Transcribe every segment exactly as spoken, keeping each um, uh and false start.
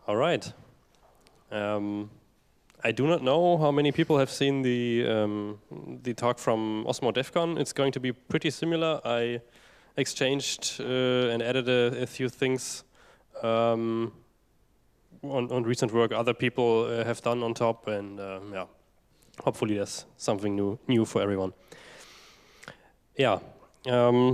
All right. Um, I do not know how many people have seen the um, the talk from Osmo DevCon. It's going to be pretty similar. I exchanged uh, and added a, a few things um, on, on recent work other people uh, have done on top, and um, yeah, hopefully there's something new new for everyone. Yeah, um,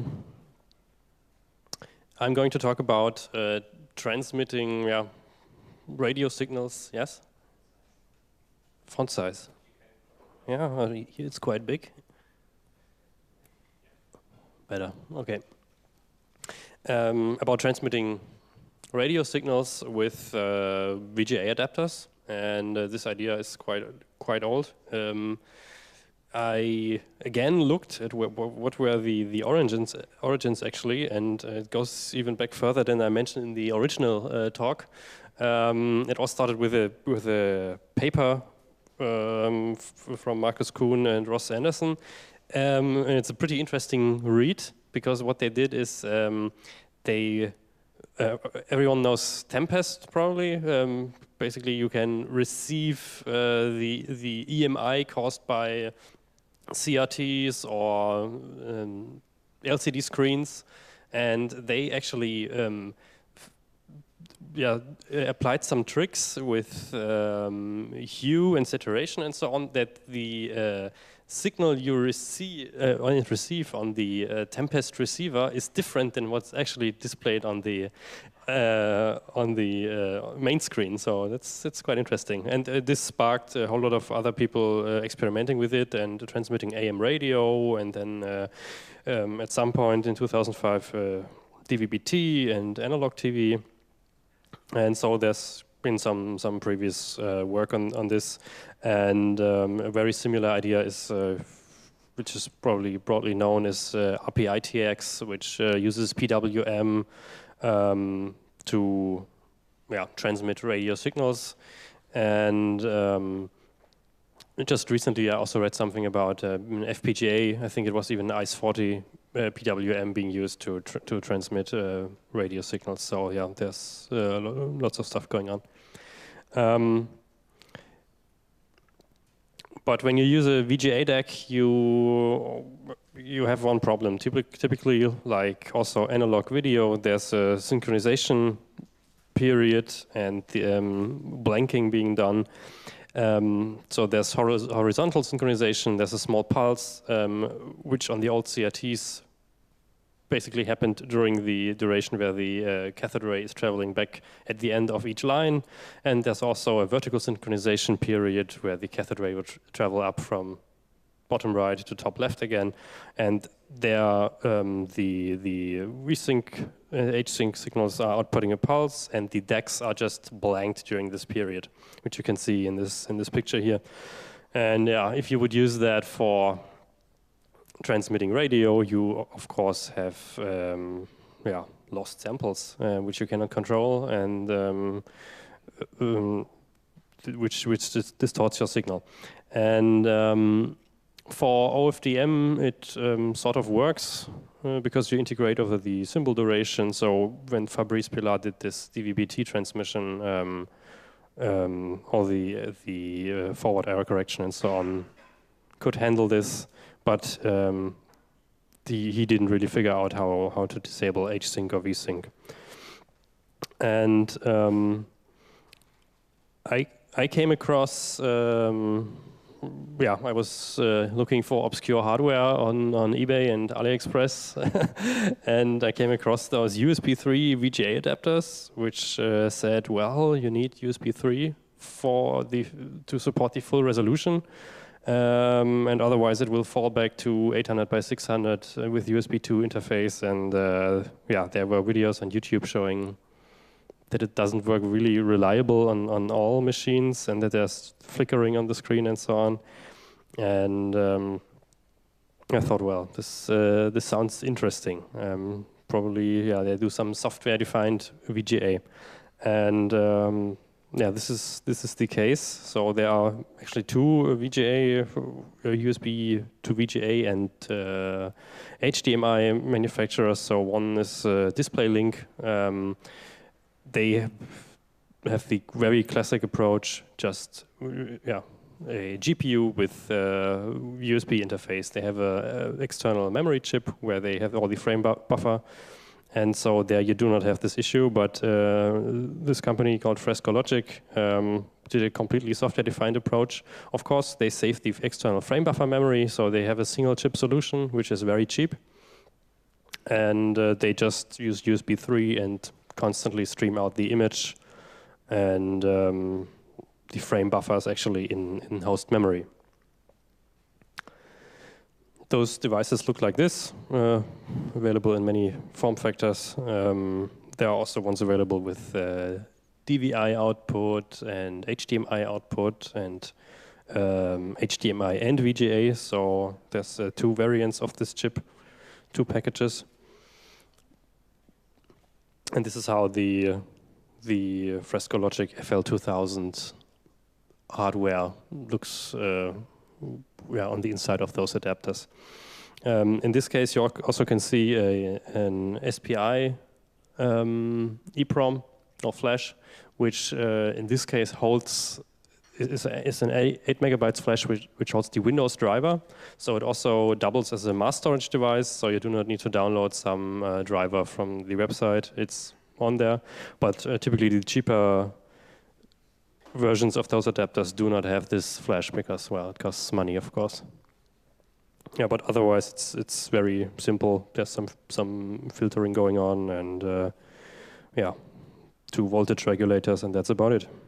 I'm going to talk about uh, transmitting yeah, radio signals. Yes. Font size. Yeah, well, here it's quite big. Better, okay. Um, about transmitting radio signals with uh, V G A adapters, and uh, this idea is quite quite old. Um, I again looked at wh wh what were the the origins origins actually, and uh, it goes even back further than I mentioned in the original uh, talk. Um, it all started with a with a paper um, f from Marcus Kuhn and Ross Anderson, um, and it's a pretty interesting read because what they did is um, they uh, everyone knows Tempest probably. Um, basically, you can receive uh, the the E M I caused by C R Ts or um, L C D screens, and they actually um, yeah, applied some tricks with um, hue and saturation and so on that the uh, signal you receive, uh, receive on the uh, Tempest receiver is different than what's actually displayed on the uh, on the uh, main screen. So that's that's quite interesting. And uh, this sparked a whole lot of other people uh, experimenting with it and transmitting A M radio, and then uh, um, at some point in two thousand five uh, D V B T and analog T V. And so there's been some some previous uh, work on on this, and um, a very similar idea is, uh, which is probably broadly known as uh, R P I T X, which uh, uses P W M um, to yeah transmit radio signals. And um, just recently, I also read something about uh, F P G A. I think it was even I C E forty uh, P W M being used to tr to transmit uh, radio signals. So yeah, there's uh, lo lots of stuff going on. Um, but when you use a V G A D A C, you you have one problem. Typic typically, like also analog video, there's a synchronization period and the um, blanking being done. Um, so there's hor horizontal synchronization, there's a small pulse, um, which on the old C R Ts basically happened during the duration where the uh, cathode ray is traveling back at the end of each line. And there's also a vertical synchronization period where the cathode ray would travel up from bottom right to top left again. And there um, the, the V-sync, uh, H-sync signals are outputting a pulse, and the D A Cs are just blanked during this period, which you can see in this, in this picture here. And yeah, if you would use that for transmitting radio, you of course have um, yeah, lost samples, uh, which you cannot control, and um, um, which, which distorts your signal. And um, for O F D M, it um, sort of works uh, because you integrate over the symbol duration. So when Fabrice Pilar did this D V B T transmission, um, um, all the uh, the uh, forward error correction and so on could handle this, but um, the, he didn't really figure out how how to disable H-sync or V-sync. And um, I I came across. Um, Yeah, I was uh, looking for obscure hardware on, on eBay and AliExpress, and I came across those U S B three V G A adapters, which uh, said, well, you need U S B three for the to support the full resolution, um, and otherwise it will fall back to eight hundred by six hundred uh, with U S B two interface. And uh, yeah, there were videos on YouTube showing that it doesn't work really reliable on, on all machines, and that there's flickering on the screen and so on. And um, I thought, well, this uh, this sounds interesting. Um, probably, yeah, they do some software-defined V G A, and um, yeah, this is this is the case. So there are actually two V G A, uh, U S B to V G A and uh, H D M I manufacturers. So one is uh, DisplayLink. Um, They have the very classic approach, just yeah, a G P U with a U S B interface. They have a, a external memory chip where they have all the frame bu buffer, and so there you do not have this issue. But uh, this company called Fresco Logic um, did a completely software-defined approach. Of course, they save the external frame buffer memory, so they have a single chip solution, which is very cheap. And uh, they just use U S B three and constantly stream out the image, and um, the frame buffer is actually in, in host memory. Those devices look like this, uh, available in many form factors. Um, there are also ones available with uh, D V I output and H D M I output and um, H D M I and V G A. So there's uh, two variants of this chip, two packages. And this is how the uh, the Fresco Logic F L two thousand hardware looks uh, yeah, on the inside of those adapters. Um, in this case, you also can see a, an S P I um, EEPROM or flash, which uh, in this case holds is, is an eight megabytes flash which, which holds the Windows driver. So it also doubles as a mass storage device. So you do not need to download some uh, driver from the website. It's on there, but uh, typically the cheaper versions of those adapters do not have this flash because, well, it costs money, of course. Yeah, but otherwise it's it's very simple. There's some some filtering going on, and uh, yeah, two voltage regulators, and that's about it.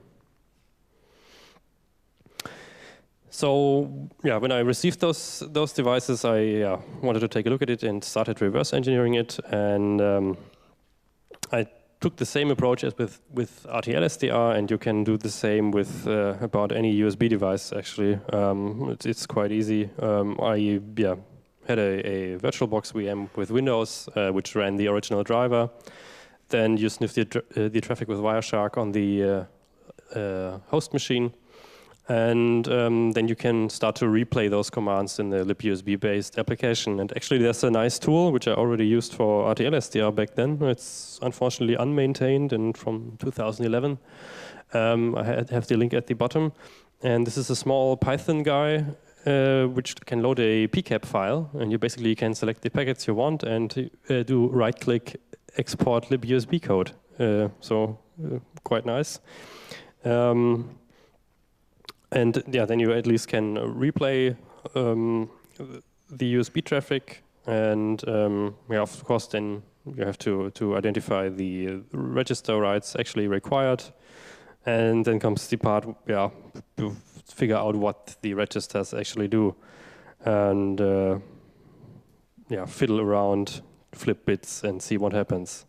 So yeah, when I received those those devices, I uh, wanted to take a look at it and started reverse engineering it, and um, I took the same approach as with, with R T L S D R, and you can do the same with uh, about any U S B device, actually. Um, it's, it's quite easy. Um, I yeah, had a, a VirtualBox V M with Windows, uh, which ran the original driver. Then you sniff the, tra uh, the traffic with Wireshark on the uh, uh, host machine. And um, then you can start to replay those commands in the libUSB-based application. And actually, there's a nice tool, which I already used for R T L S D R back then. It's unfortunately unmaintained and from two thousand eleven. Um, I have the link at the bottom. And this is a small Python guy, uh, which can load a P CAP file. And you basically can select the packets you want and uh, do right-click export libUSB code. Uh, so uh, quite nice. Um, And yeah, then you at least can replay um, the U S B traffic, and um, yeah, of course, then you have to to identify the register rights actually required, and then comes the part, yeah, to figure out what the registers actually do, and uh, yeah, fiddle around, flip bits, and see what happens.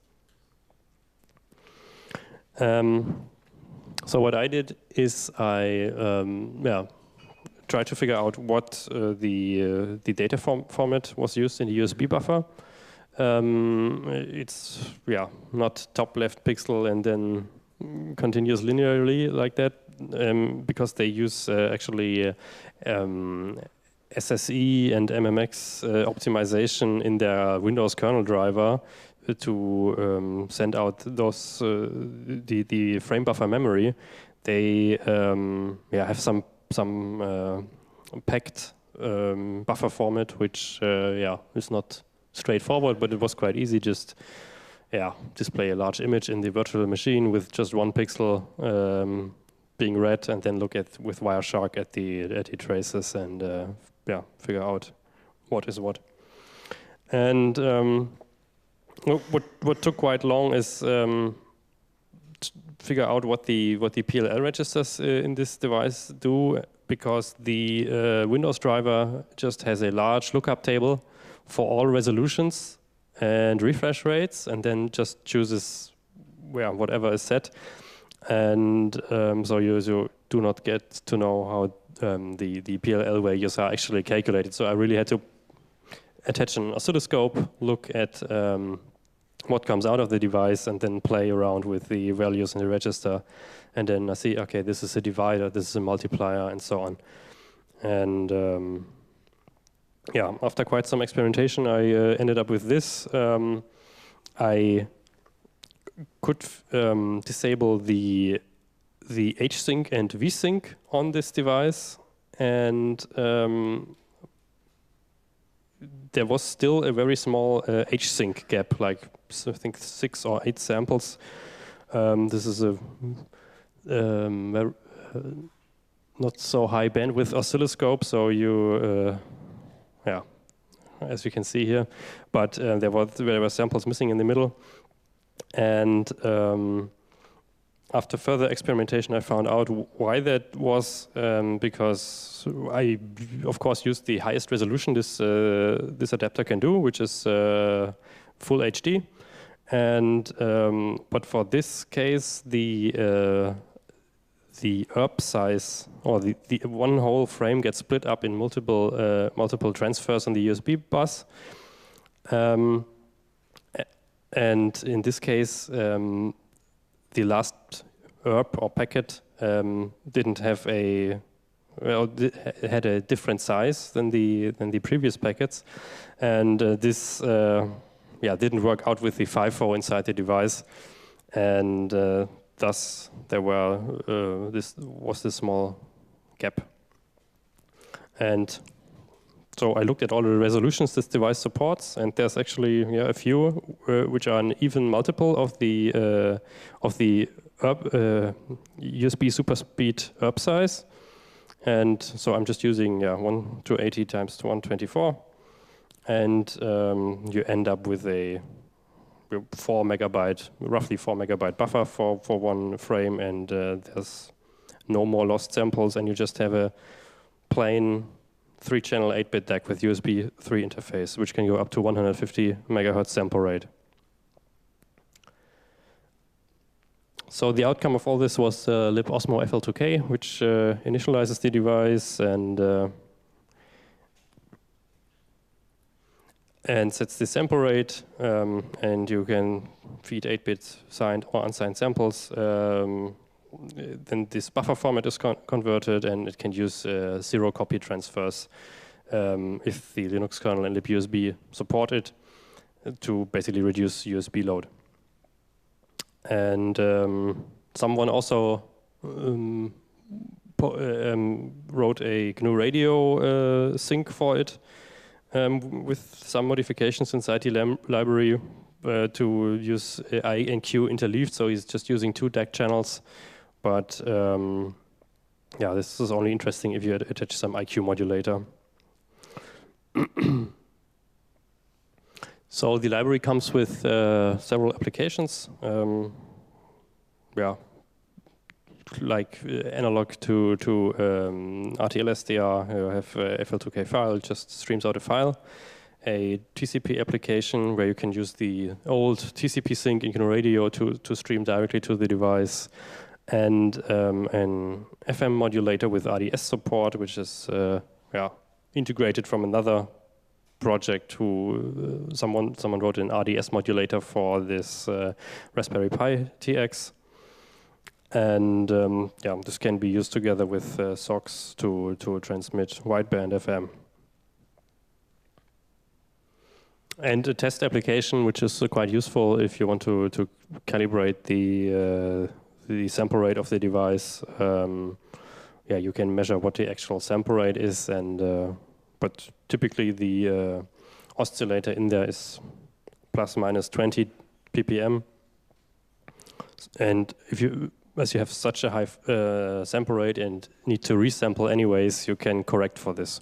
Um, So what I did is I um, yeah, tried to figure out what uh, the uh, the data form format was used in the U S B buffer. Um, it's yeah not top left pixel and then continues linearly like that, um, because they use uh, actually uh, um, S S E and M M X uh, optimization in their Windows kernel driver to um, send out those uh, the the frame buffer memory. They um, yeah have some some uh, packed um, buffer format, which uh, yeah is not straightforward, but it was quite easy. Just yeah display a large image in the virtual machine with just one pixel um, being read, and then look at with Wireshark at the at the traces and uh, yeah figure out what is what. And um, What what took quite long is um, to figure out what the what the P L L registers uh, in this device do, because the uh, Windows driver just has a large lookup table for all resolutions and refresh rates, and then just chooses well, whatever is set, and um, so you, you do not get to know how um, the the P L L values are actually calculated. So I really had to attach an oscilloscope, look at um, what comes out of the device, and then play around with the values in the register. And then I see, okay, this is a divider, this is a multiplier, and so on. And um, yeah, after quite some experimentation, I uh, ended up with this. Um, I could um, disable the the H-Sync and V-Sync on this device, and um, there was still a very small uh, H-Sync gap, like I think six or eight samples. Um, this is a um, uh, not so high bandwidth oscilloscope, so you, uh, yeah, as you can see here, but uh, there, were, there were samples missing in the middle. And um, after further experimentation, I found out why that was, um, because I, of course, used the highest resolution this, uh, this adapter can do, which is uh, full H D. And, um, but for this case, the, uh, the E R B size, or the, the one whole frame gets split up in multiple, uh, multiple transfers on the U S B bus. Um, and in this case, um, the last E R B or packet um, didn't have a, well, it had a different size than the than the previous packets, and uh, this uh, yeah didn't work out with the FIFO inside the device, and uh, thus there were uh, this was this small gap. And so I looked at all the resolutions this device supports, and there's actually yeah, a few uh, which are an even multiple of the uh, of the E R B, uh, U S B super speed E R B size, and so I'm just using yeah one two eighty times to one twenty-four, and um, you end up with a four megabyte, roughly four megabyte buffer for for one frame, and uh, there's no more lost samples, and you just have a plain three channel eight bit D A C with U S B three interface, which can go up to one hundred fifty megahertz sample rate. So the outcome of all this was uh, libosmo F L two K, which uh, initializes the device and uh, and sets the sample rate, um, and you can feed eight bit signed or unsigned samples. Um, then this buffer format is con converted, and it can use uh, zero copy transfers um, if the Linux kernel and libUSB support it, uh, to basically reduce U S B load. And um, someone also um, po um, wrote a G N U Radio uh, sync for it um, with some modifications inside the library uh, to use I and Q interleaved, so he's just using two D A C channels. But um, yeah, this is only interesting if you attach some I Q modulator. So the library comes with uh, several applications. Um, yeah, like uh, analog to to um, R T L S D R. You have a F L two K file, just streams out a file. A T C P application where you can use the old T C P sync in G N U Radio to to stream directly to the device, and um, an F M modulator with R D S support, which is uh, yeah integrated from another project who uh, someone someone wrote an R D S modulator for this uh, Raspberry Pi T X, and um, yeah, this can be used together with uh, S O C S to to transmit wideband F M. And a test application, which is uh, quite useful if you want to to calibrate the uh, the sample rate of the device. Um, yeah, you can measure what the actual sample rate is, and uh, but typically the uh, oscillator in there is plus minus twenty P P M. And if you, as you have such a high uh, sample rate and need to resample anyways, you can correct for this.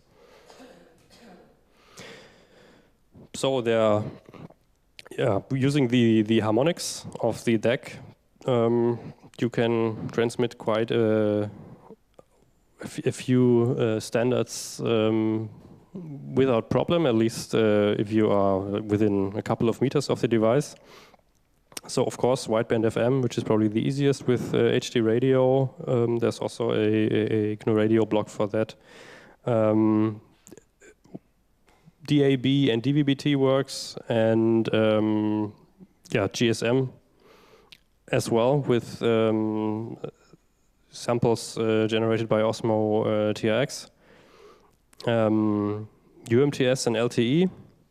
So they're yeah, using the, the harmonics of the D A C, um, you can transmit quite a, a few uh, standards um, without problem, at least uh, if you are within a couple of meters of the device. So of course, wideband F M, which is probably the easiest with uh, H D radio. Um, there's also a, a, a G N U Radio block for that. Um, D A B and D V B T works, and um, yeah, G S M as well with um, samples uh, generated by Osmo uh, T R X. Um, U M T S and L T E.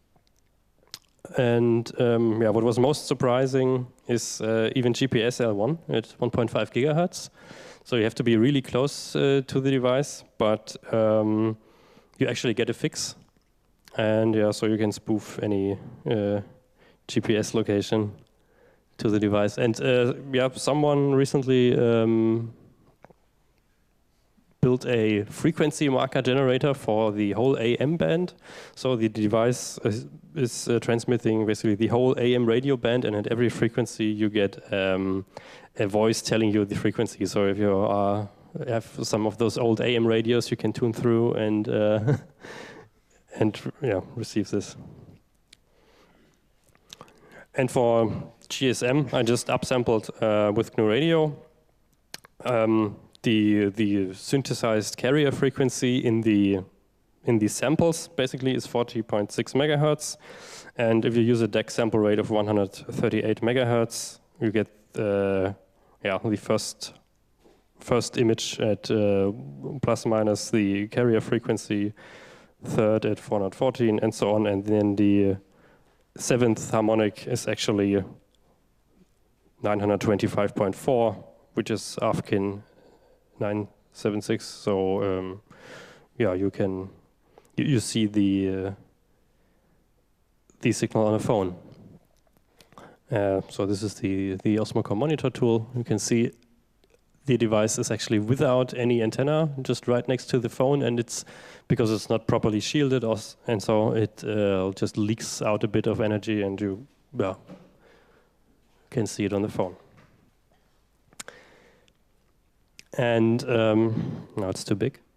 And um, yeah, what was most surprising is uh, even G P S L one at one point five gigahertz. So you have to be really close uh, to the device, but um, you actually get a fix. And yeah, so you can spoof any uh, G P S location to the device. And uh, yeah, someone recently um, built a frequency marker generator for the whole A M band. So the device is, is uh, transmitting basically the whole A M radio band, and at every frequency you get um, a voice telling you the frequency. So if you are, have some of those old A M radios, you can tune through and uh, and yeah, receive this. And for G S M, I just upsampled uh, with G N U Radio. Um, the the synthesized carrier frequency in the in the samples basically is forty point six megahertz, and if you use a D E C sample rate of one hundred thirty-eight megahertz, you get uh, yeah the first first image at uh, plus minus the carrier frequency, third at four hundred fourteen, and so on, and then the seventh harmonic is actually nine hundred twenty-five point four, which is A F K I N nine seventy-six. So um, yeah, you can you, you see the uh, the signal on a phone. Uh, so this is the the Osmocom monitor tool. You can see the device is actually without any antenna, just right next to the phone, and it's because it's not properly shielded, and so it uh, just leaks out a bit of energy, and you well, can see it on the phone. And um, now it's too big.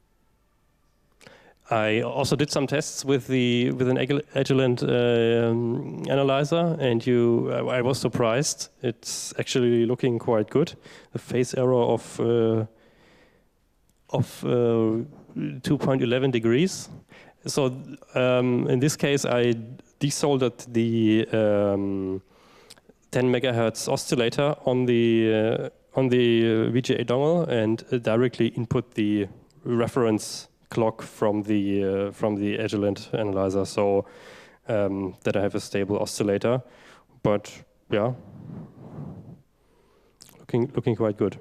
I also did some tests with the with an Agilent uh, analyzer, and you, I, I was surprised. It's actually looking quite good. The phase error of uh, of uh, two point one one degrees. So um, in this case, I desoldered the um, ten megahertz oscillator on the uh, on the V G A dongle and uh, directly input the reference clock from the uh, from the Agilent analyzer, so um, that I have a stable oscillator. But yeah, looking looking quite good.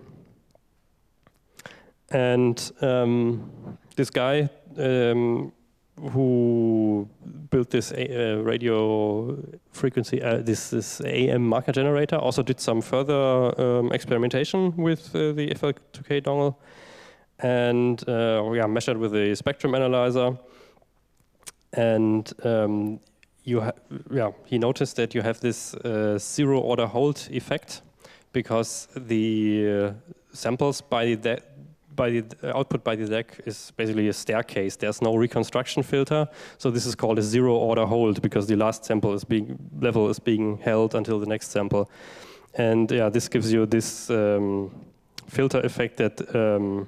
And um, this guy um, who built this uh, radio frequency, uh, this this A M marker generator, also did some further um, experimentation with uh, the F L two K dongle. And uh, we are measured with a spectrum analyzer, and um, you ha yeah, he noticed that you have this uh, zero order hold effect because the uh, samples by the by the output by the D E C is basically a staircase. There's no reconstruction filter, so this is called a zero order hold because the last sample is being level is being held until the next sample, and yeah, this gives you this um, filter effect that. Um,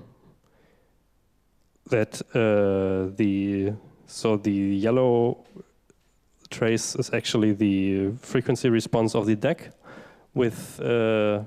that uh, the so the yellow trace is actually the frequency response of the D E C with uh,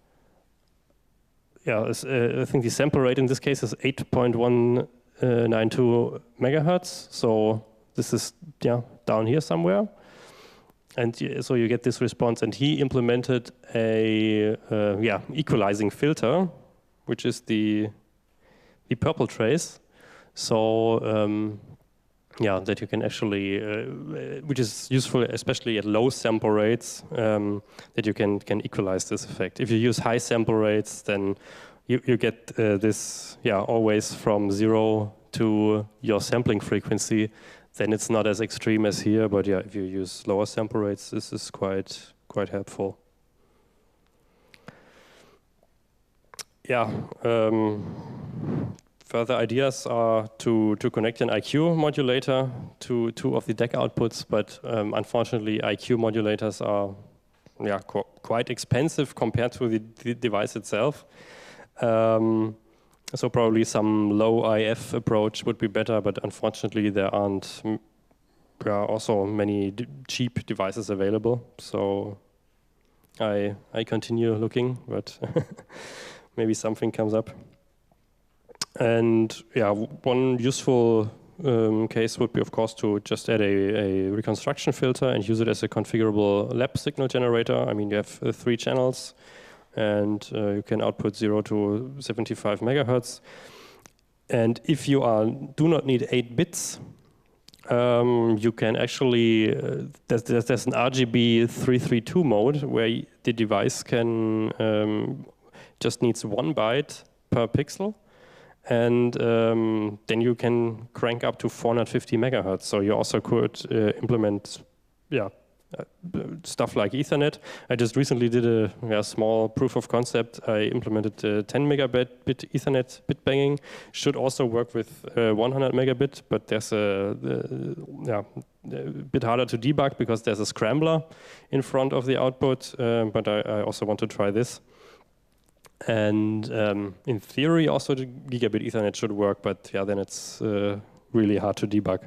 yeah uh, I think the sample rate in this case is eight point one nine two megahertz, so this is yeah down here somewhere, and so you get this response, and he implemented a uh, yeah equalizing filter, which is the the purple trace. So um, yeah, that you can actually, uh, which is useful especially at low sample rates, um, that you can can equalize this effect. If you use high sample rates, then you you get uh, this yeah always from zero to your sampling frequency. Then it's not as extreme as here, but yeah, if you use lower sample rates, this is quite quite helpful. Yeah. Um, Further ideas are to, to connect an I Q modulator to two of the D E C outputs, but um, unfortunately I Q modulators are yeah, qu quite expensive compared to the, the device itself. Um, so probably some low I F approach would be better, but unfortunately there aren't yeah, also many d cheap devices available. So I, I continue looking, but maybe something comes up. And yeah, one useful um, case would be, of course, to just add a, a reconstruction filter and use it as a configurable lab signal generator. I mean, you have uh, three channels, and uh, you can output zero to seventy-five megahertz. And if you are do not need eight bits, um, you can actually uh, there's, there's there's an R G B three thirty-two mode where the device can um, just needs one byte per pixel, and um, then you can crank up to four hundred fifty megahertz. So you also could uh, implement, yeah. Uh, stuff like Ethernet. I just recently did a yeah, small proof of concept. I implemented uh, ten megabit bit Ethernet bit banging. Should also work with uh, one hundred megabit, but there's a, uh, yeah, a bit harder to debug because there's a scrambler in front of the output. Um, but I, I also want to try this. And um, in theory, also the gigabit Ethernet should work, but yeah, then it's uh, really hard to debug.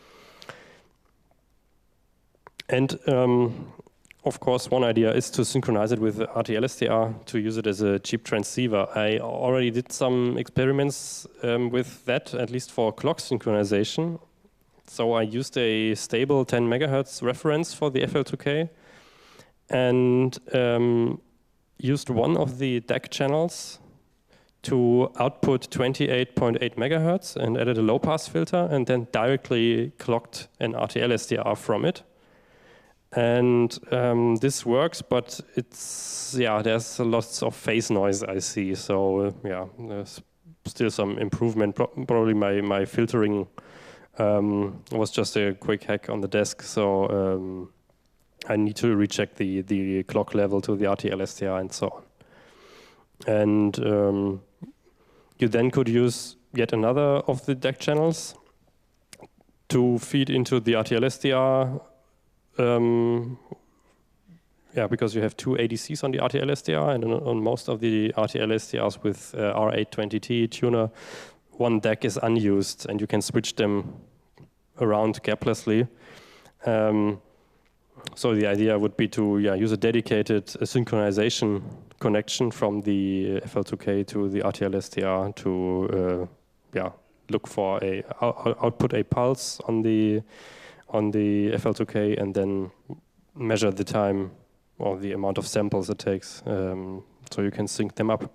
And um, of course, one idea is to synchronize it with R T L S T R to use it as a cheap transceiver. I already did some experiments um, with that, at least for clock synchronization. So I used a stable ten megahertz reference for the F L two K and um, used one of the D A C channels to output twenty-eight point eight megahertz and added a low-pass filter and then directly clocked an R T L S T R from it. And um, this works, but it's, yeah, there's lots of phase noise I see. So uh, yeah, there's still some improvement. Pro probably my, my filtering um, was just a quick hack on the desk. So um, I need to recheck the, the clock level to the R T L S T R and so on. And um, you then could use yet another of the D A C channels to feed into the R T L S T R. Um, yeah, because you have two A D Cs on the R T L S T R, and on, on most of the R T L S T Rs with uh, R eight twenty T tuner, one D A C is unused, and you can switch them around gaplessly. Um, so the idea would be to yeah, use a dedicated uh, synchronization connection from the F L two K to the R T L S T R to uh, yeah, look for a out output a pulse on the on the F L two K and then measure the time or the amount of samples it takes, um, so you can sync them up.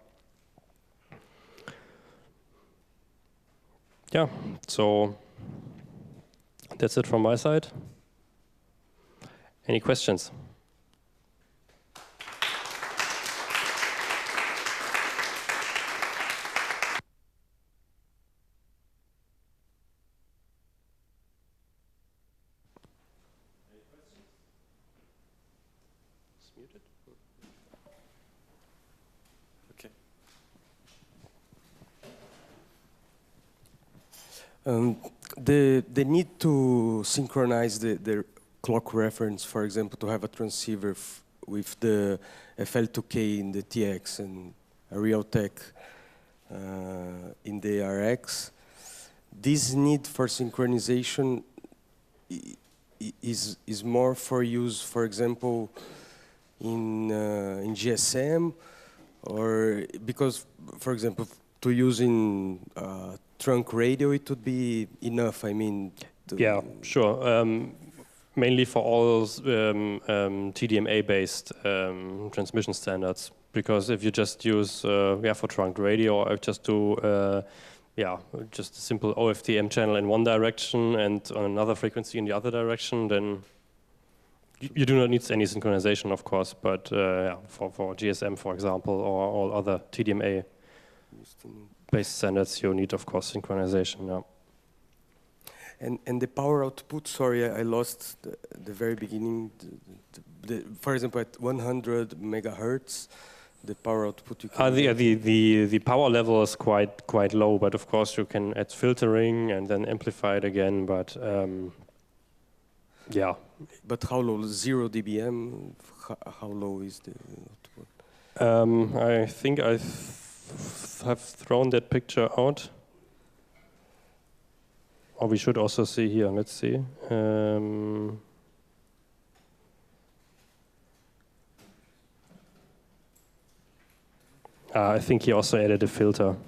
Yeah, so that's it from my side. Any questions? Okay. Um, the the need to synchronize the, the clock reference, for example, to have a transceiver f with the F L two K in the T X and a Realtek uh, in the R X, this need for synchronization is is more for use, for example, in uh, in G S M, or because, for example, to use in uh, trunk radio, it would be enough. I mean, yeah, sure. Um, mainly for all um, um, T D M A-based um, transmission standards, because if you just use uh, yeah for trunk radio, or just do uh, yeah just a simple O F D M channel in one direction and on another frequency in the other direction, then you, you do not need any synchronization, of course. But uh, yeah, for for G S M, for example, or all other T D M A-based standards, you need, of course, synchronization. Yeah. And, and the power output, sorry, I, I lost the, the very beginning. The, the, the, for example, at one hundred megahertz, the power output you can... Uh, the, the, the, the power level is quite, quite low, but of course you can add filtering and then amplify it again, but um, yeah. But how low? Zero D B M? How, how low is the output? Um, I think I have thrown that picture out. Or we should also see here, let's see. Um, uh, I think he also added a filter.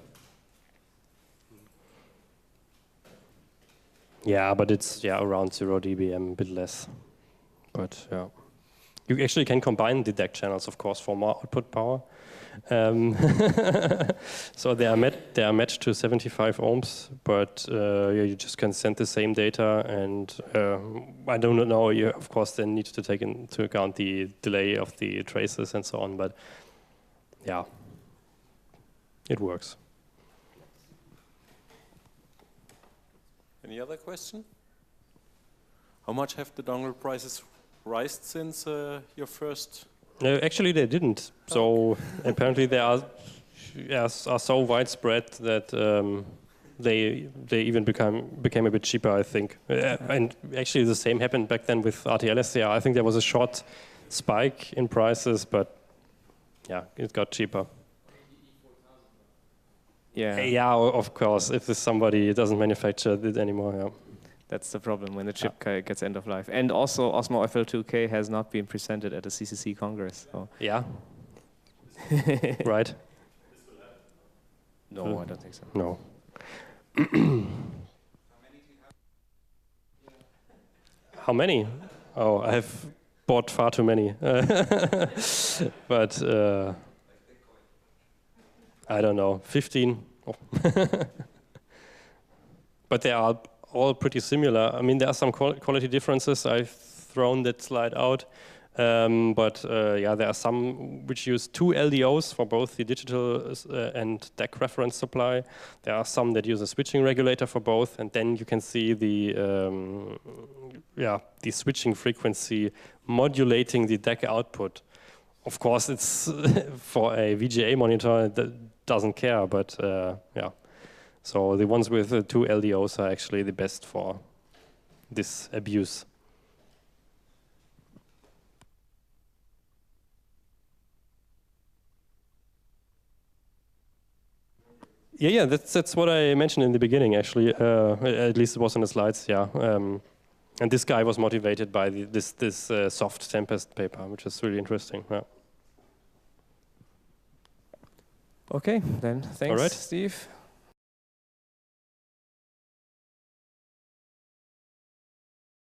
Yeah, but it's yeah around zero D B M, a bit less. But yeah, you actually can combine the D A C channels, of course, for more output power. Um, so they are met, they are matched to seventy-five ohms, but uh, yeah, you just can send the same data, and uh, I don't know. You of course then need to take into account the delay of the traces and so on, but yeah, it works. Any other question? How much have the dongle prices risen since uh, your first? No, actually, they didn't. So apparently, they are yes, are so widespread that um, they they even become became a bit cheaper, I think. Uh, and actually, the same happened back then with R T L S C R. I think there was a short spike in prices, but yeah, it got cheaper. Yeah, Yeah, of course. If there's somebody doesn't manufacture it anymore, yeah. that's the problem when the chip yeah. gets end of life. And also, Osmo F L two K has not been presented at the C C C Congress. So. Yeah. Right. No, uh, I don't think so. No. How many? Oh, I have bought far too many. But uh, I don't know, fifteen. Oh. But they are all pretty similar. I mean, there are some quality differences. I've thrown that slide out. Um, but uh, yeah, there are some which use two L D Os for both the digital uh, and D A C reference supply. There are some that use a switching regulator for both, and then you can see the um, yeah the switching frequency modulating the D A C output. Of course, it's for a V G A monitor that doesn't care, but uh, yeah. So the ones with uh, two L D Os are actually the best for this abuse. Yeah, yeah, that's that's what I mentioned in the beginning. Actually, uh, at least it was on the slides. Yeah, um, and this guy was motivated by the, this this uh, soft Tempest paper, which is really interesting. Yeah. Okay, then thanks, All right. Steve.